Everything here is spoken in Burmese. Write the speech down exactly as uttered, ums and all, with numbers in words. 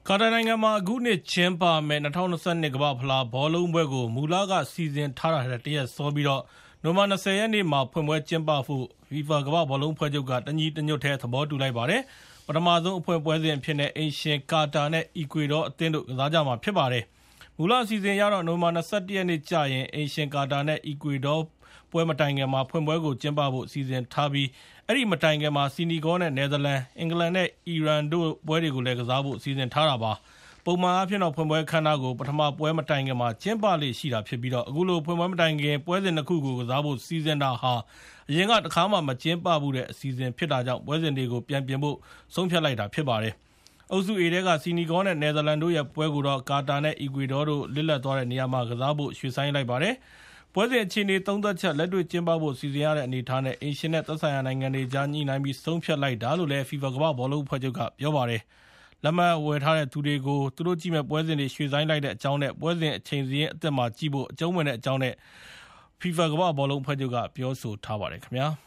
ကာတာနိုင်ငံမှာအခုနှစ်ကျင်းပမယ့်၂၀၂၂ကမ္ဘာ့ဖလားဘောလုံးပွဲကိုမူလကစီစဉ်ထားတာထက်တရက်စောပြီးတော့နိုဝင်ဘာ၂၀ရက်နေ့မှာဖွင့်ပွဲကျင်းပဖို့ FIFA ကမ္ဘာ့ဘောလုံးဖွဲ့ချုပ်ကတညီတညွတ်တည်းသဘောတူလိုက်ပါတယ်။ပထမဆုံးအဖွင့်ပွဲစဉ်အဖြစ်နဲ့အိမ်ရှင်ကာတာနဲ့အီကွေဒေါအသင်းတို့ကစားကြမှာဖြစ်ပါတယ်။မူလအစီအစဉ်ရတော့နိုဝင်ဘာ၂၁ရက်နေ့ကျရင်အိမ်ရှင်ကာတာနဲ့အီကွေဒေါပွဲမတိုင်ခင်မှာဖွင့်ပွဲကိုကျင်းပဖို့စီစဉ်ထားပြီးအဲ့ဒီမတိုင်ခင်မှာစီနီဂေါနဲ့နယ်သာလန်အင်္ဂလန်နဲ့အီရန်တို့ပွဲတွေကိုလည်းကစားဖို့စီစဉ်ထားတာပါ။ပုံမှန်အားဖြင့်တော့ဖွင့်ပွဲခန်းနာကိုပထမပွဲမတိုင်ခင်မှာကျင်းပလေ့ရှိတာဖြစ်ပြီးတော့အခုလိုဖွင့်ပွဲမတိုင်ခင်ပွဲစဉ်တစ်ခုကိုကစားဖို့စီစဉ်တာဟာအရင်ကတခါမှမကျင်းပဘူးတဲ့အစီအစဉ်ဖြစ်တာကြောင့်ပွဲစဉ်တွေကိုပြန်ပြင်ဖို့ဆုံးဖြတ်လိုက်တာဖြစ်ပါတယ်။အုပ်စု A ထဲကစီနီဂေါနဲ့နယ်သာလန်တို့ရဲ့ပွဲကိုတော့ကာတာနဲ့အီကွေဒေါတို့လစ်လပ်သွားတဲ့နေရာမှာကစားဖို့ရွှေ့ဆိုင်းလိုက်ပါတယ်။ပွဲစဉ်အခြေအနေသုံးသက်ချက်လက်တွေ့ကျင်းပဖို့စီစဉ်ရတဲ့အနေအထားနဲ့အင်ရှင်နဲ့သက်ဆိုင်ရာနိုင်ငံတွေကြားညှိနှိုင်းပြီးဆုံးဖြတ်လိုက်တာလို့လည်း FIFA ကမ္ဘာ့ဘောလုံးဖွဲ့ချုပ်ကပြောပါတယ်။လက်မှတ်ဝယ်ထားတဲ့သူတွေကိုသူတို့ကြည့်မဲ့ပွဲစဉ်တွေရွှေ့ဆိုင်းလိုက်တဲ့အကြောင်းနဲ့ပွဲစဉ်အချိန်စီရင်အသက်မှာကြည့်ဖို့အကျုံးဝင်တဲ့အကြောင်းနဲ့ FIFA ကမ္ဘာ့ဘောလုံးဖွဲ့ချုပ်ကပြောဆိုထားပါတယ်ခင်ဗျာ။